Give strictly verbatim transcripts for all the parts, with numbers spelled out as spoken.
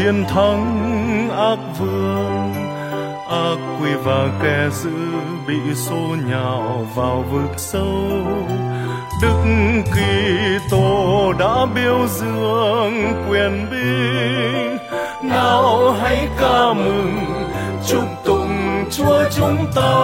chiến thắng ác vương. Ác quỷ và kẻ dữ bị xô nhào vào vực sâu. Đức Kitô đã biểu dương quyền binh. Nào hãy ca mừng chúc tụng Chúa chúng ta.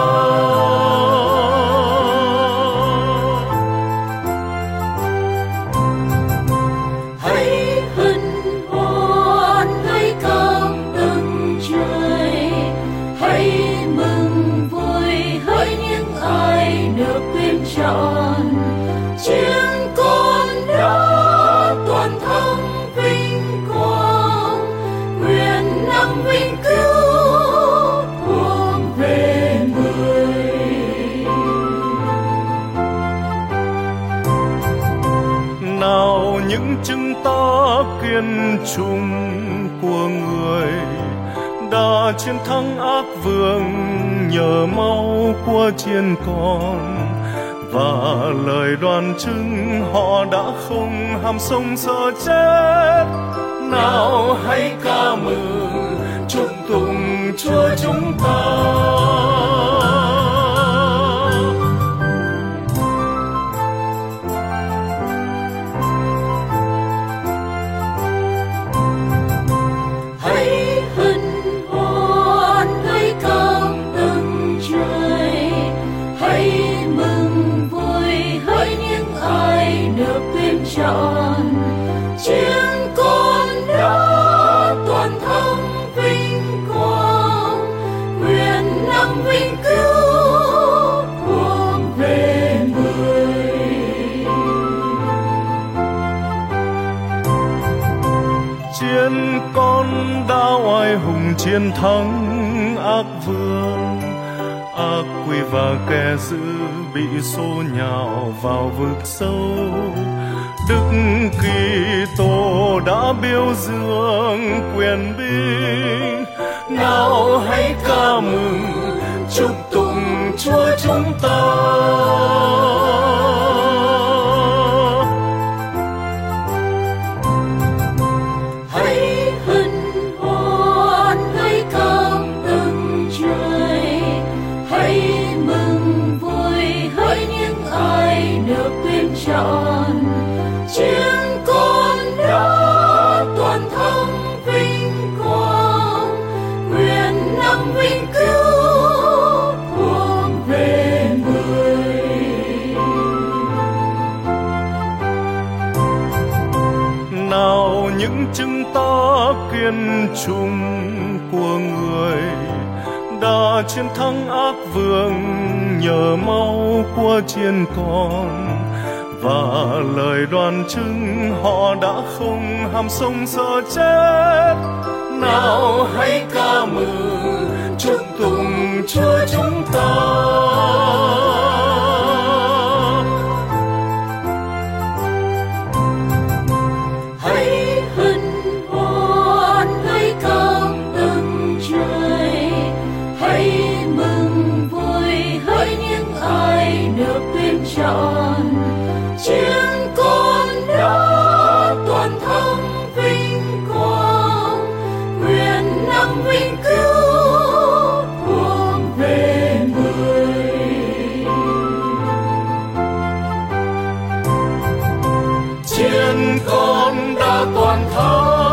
Hãy hân hoan, hãy cảm ơn Trời, hãy mừng vui hỡi những ai được tuyển chọn. Chiến con đã toàn thắng vinh quang, quyền năng vinh cứu thuộc về Người. Nào những chứng tá kiên trung của Người đã chiến thắng ác vương nhờ máu của chiên con. Và lời đoan chứng họ đã không ham sống sợ chết. Nào hãy ca mừng chúc tụng Chúa chúng ta. Hãy hân hoan, hãy cảm ơn Trời, hãy mừng vui hỡi những ai được tuyển chọn. Chiến con đã toàn thắng vinh quang, quyền năng vinh cứu thuộc về Người. Chiến con đã oai hùng chiến thắng ác vương. Ác quỷ và kẻ dữ bị xô nhào vào vực sâu. Đức Kitô đã biểu dương quyền binh. Nào hãy ca mừng chúc tụng Chúa chúng ta. Hãy hân hoan, hãy cảm ơn Trời, hãy mừng vui hỡi những ai được tuyển chọn. Chiến con đã toàn thắng vinh quang, quyền năng vinh cứu thuộc về Người. Nào những chứng tá kiên trung của Người đã chiến thắng ác vương nhờ máu của chiên con. Và lời đoan chứng họ đã không ham sống sợ chết. Nào hãy ca mừng chúc tụng Chúa chúng ta. Hãy hân hoan, hãy cảm ơn Trời, hãy mừng vui hỡi những ai được tuyển chọn. Chiến con đã toàn thắng vinh quang, quyền năng vinh cứu thuộc về Người. Chiến con đã toàn thắng